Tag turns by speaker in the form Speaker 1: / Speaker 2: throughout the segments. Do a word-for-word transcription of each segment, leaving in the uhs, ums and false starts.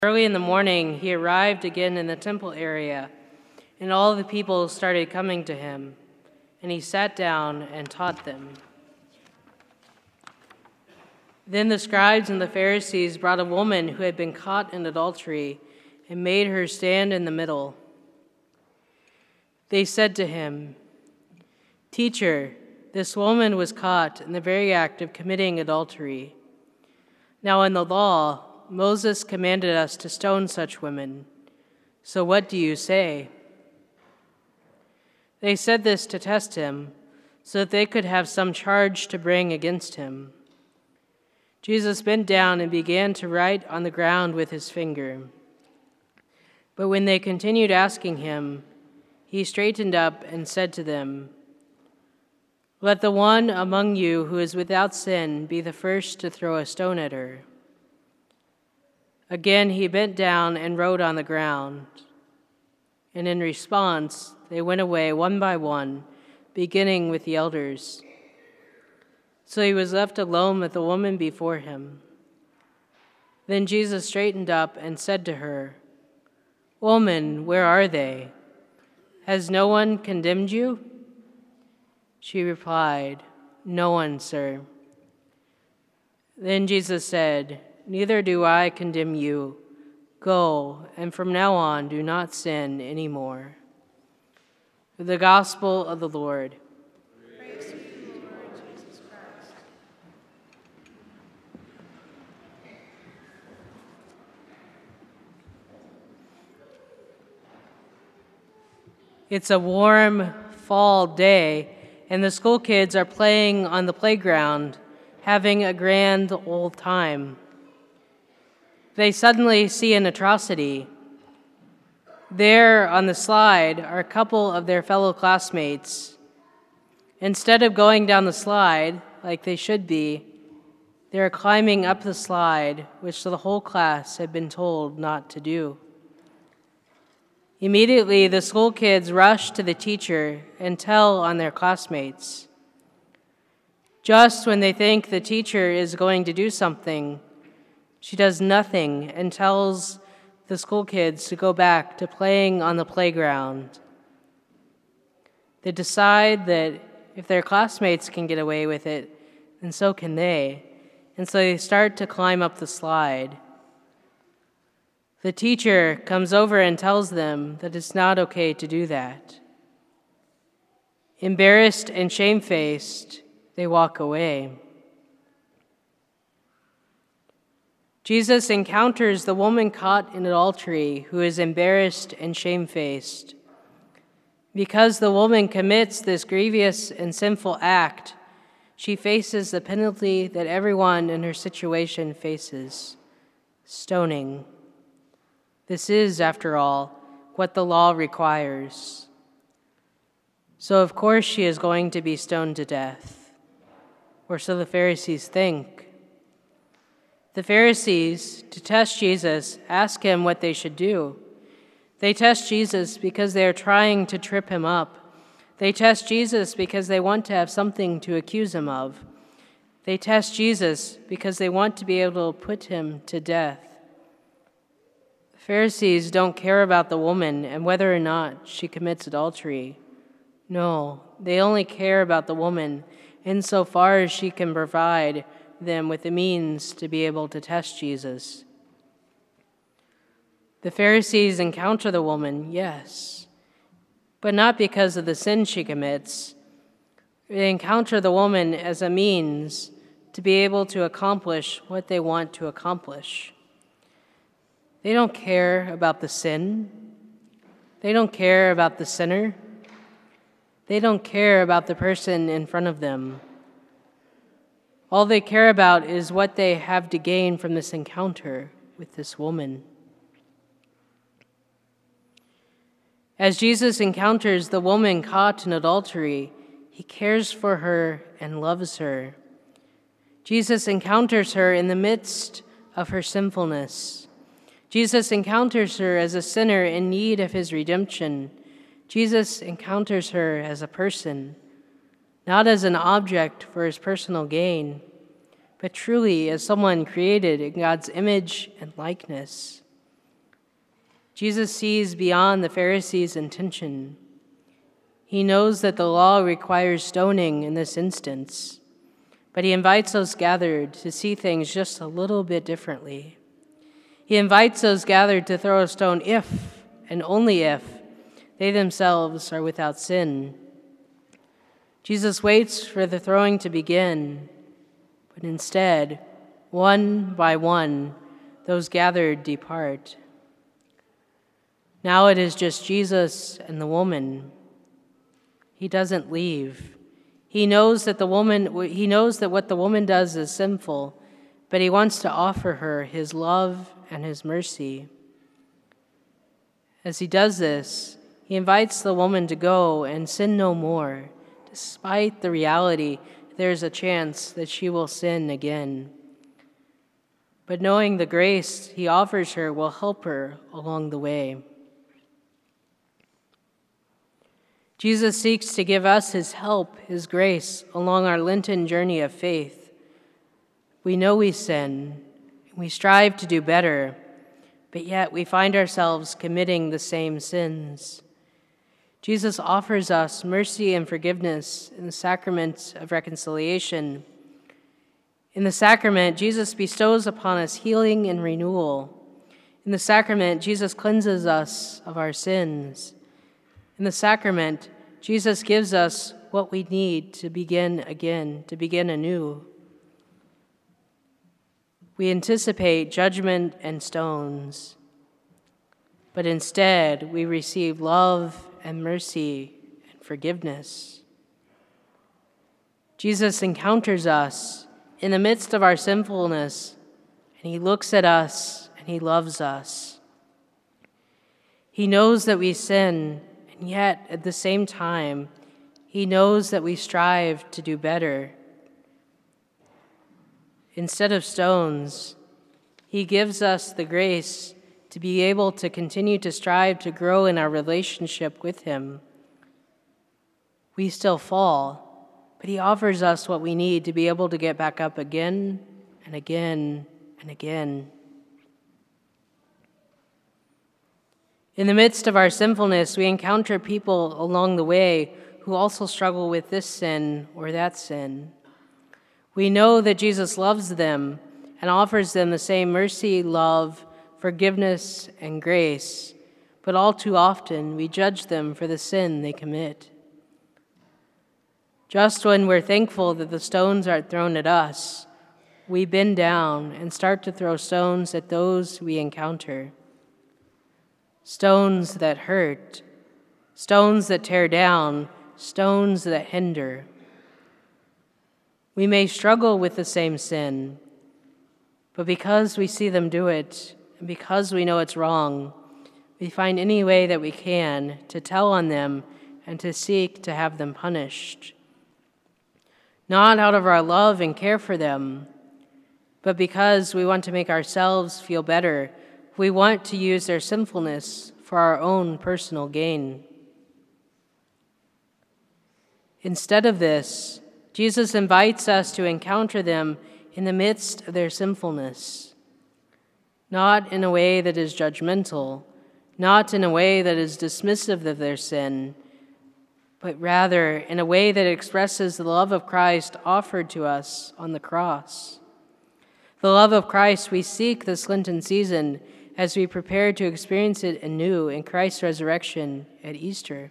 Speaker 1: Early in the morning, he arrived again in the temple area, and all the people started coming to him, and he sat down and taught them. Then the scribes and the Pharisees brought a woman who had been caught in adultery and made her stand in the middle. They said to him, "Teacher, this woman was caught in the very act of committing adultery. Now in the law, Moses commanded us to stone such women. So what do you say?" They said this to test him, so that they could have some charge to bring against him. Jesus bent down and began to write on the ground with his finger. But when they continued asking him, he straightened up and said to them, "Let the one among you who is without sin be the first to throw a stone at her." Again he bent down and wrote on the ground. And in response, they went away one by one, beginning with the elders. So he was left alone with the woman before him. Then Jesus straightened up and said to her, "Woman, where are they? Has no one condemned you?" She replied, "No one, sir." Then Jesus said, "Neither do I condemn you. Go, and from now on do not sin anymore." The Gospel of the Lord.
Speaker 2: Praise to you, Lord Jesus Christ.
Speaker 1: It's a warm fall day, and the school kids are playing on the playground, having a grand old time. They suddenly see an atrocity. There on the slide are a couple of their fellow classmates. Instead of going down the slide, like they should be, they are climbing up the slide, which the whole class had been told not to do. Immediately, the school kids rush to the teacher and tell on their classmates. Just when they think the teacher is going to do something, she does nothing and tells the school kids to go back to playing on the playground. They decide that if their classmates can get away with it, then so can they, and so they start to climb up the slide. The teacher comes over and tells them that it's not okay to do that. Embarrassed and shamefaced, they walk away. Jesus encounters the woman caught in adultery who is embarrassed and shamefaced. Because the woman commits this grievous and sinful act, she faces the penalty that everyone in her situation faces: stoning. This is, after all, what the law requires. So of course she is going to be stoned to death, or so the Pharisees think. The Pharisees, to test Jesus, ask him what they should do. They test Jesus because they are trying to trip him up. They test Jesus because they want to have something to accuse him of. They test Jesus because they want to be able to put him to death. The Pharisees don't care about the woman and whether or not she commits adultery. No, they only care about the woman insofar as she can provide them with the means to be able to test Jesus. The Pharisees encounter the woman, yes, but not because of the sin she commits. They encounter the woman as a means to be able to accomplish what they want to accomplish. They don't care about the sin. They don't care about the sinner. They don't care about the person in front of them. All they care about is what they have to gain from this encounter with this woman. As Jesus encounters the woman caught in adultery, he cares for her and loves her. Jesus encounters her in the midst of her sinfulness. Jesus encounters her as a sinner in need of his redemption. Jesus encounters her as a person, not as an object for his personal gain, but truly as someone created in God's image and likeness. Jesus sees beyond the Pharisees' intention. He knows that the law requires stoning in this instance, but he invites those gathered to see things just a little bit differently. He invites those gathered to throw a stone if, and only if, they themselves are without sin. Jesus waits for the throwing to begin, but instead, one by one, those gathered depart. Now it is just Jesus and the woman. He doesn't leave. He knows that the woman, he knows that what the woman does is sinful, but he wants to offer her his love and his mercy. As he does this, he invites the woman to go and sin no more, despite the reality that there is a chance that she will sin again. But knowing the grace he offers her will help her along the way. Jesus seeks to give us his help, his grace, along our Lenten journey of faith. We know we sin, we strive to do better, but yet we find ourselves committing the same sins. Jesus offers us mercy and forgiveness in the sacrament of reconciliation. In the sacrament, Jesus bestows upon us healing and renewal. In the sacrament, Jesus cleanses us of our sins. In the sacrament, Jesus gives us what we need to begin again, to begin anew. We anticipate judgment and stones, but instead we receive love and mercy and forgiveness. Jesus encounters us in the midst of our sinfulness, and he looks at us and he loves us. He knows that we sin, and yet at the same time, he knows that we strive to do better. Instead of stones, he gives us the grace to be able to continue to strive to grow in our relationship with him. We still fall, but he offers us what we need to be able to get back up again and again and again. In the midst of our sinfulness, we encounter people along the way who also struggle with this sin or that sin. We know that Jesus loves them and offers them the same mercy, love, forgiveness, and grace, but all too often we judge them for the sin they commit. Just when we're thankful that the stones aren't thrown at us, we bend down and start to throw stones at those we encounter. Stones that hurt, stones that tear down, stones that hinder. We may struggle with the same sin, but because we see them do it, and because we know it's wrong, we find any way that we can to tell on them and to seek to have them punished. Not out of our love and care for them, but because we want to make ourselves feel better. We want to use their sinfulness for our own personal gain. Instead of this, Jesus invites us to encounter them in the midst of their sinfulness, not in a way that is judgmental, not in a way that is dismissive of their sin, but rather in a way that expresses the love of Christ offered to us on the cross. The love of Christ we seek this Lenten season as we prepare to experience it anew in Christ's resurrection at Easter.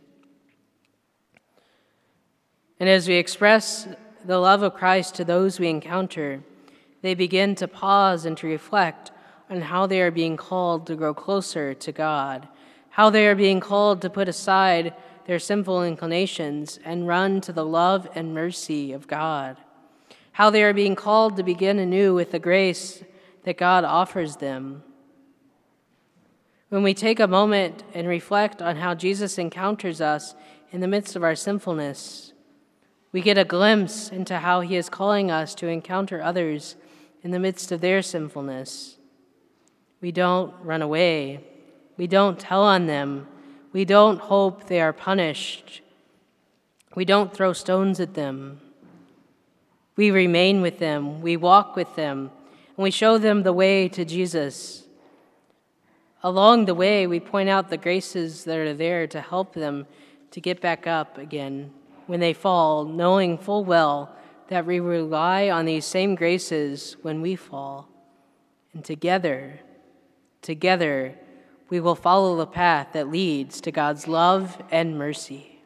Speaker 1: And as we express the love of Christ to those we encounter, they begin to pause and to reflect on how they are being called to grow closer to God, how they are being called to put aside their sinful inclinations and run to the love and mercy of God, how they are being called to begin anew with the grace that God offers them. When we take a moment and reflect on how Jesus encounters us in the midst of our sinfulness, we get a glimpse into how he is calling us to encounter others in the midst of their sinfulness. We don't run away. We don't tell on them. We don't hope they are punished. We don't throw stones at them. We remain with them. We walk with them. And we show them the way to Jesus. Along the way, we point out the graces that are there to help them to get back up again when they fall, knowing full well that we rely on these same graces when we fall. And together, together, we will follow the path that leads to God's love and mercy.